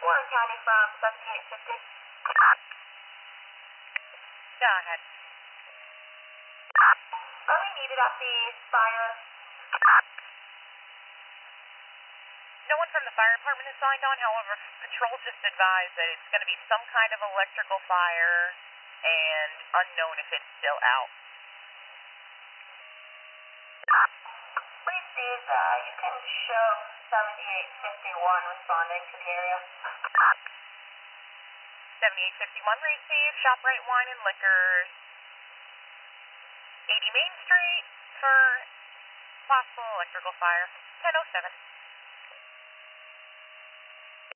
Warren County from 7850. Go ahead. Are we needed at the fire? No one from the fire department is signed on, however, patrol just advised that it's going to be some kind of electrical fire and unknown if it's still out. Received, you can show 7851 responding to the area. 7851 received, ShopRite Wine and Liquors, 80 Main Street for possible electrical fire, 1007.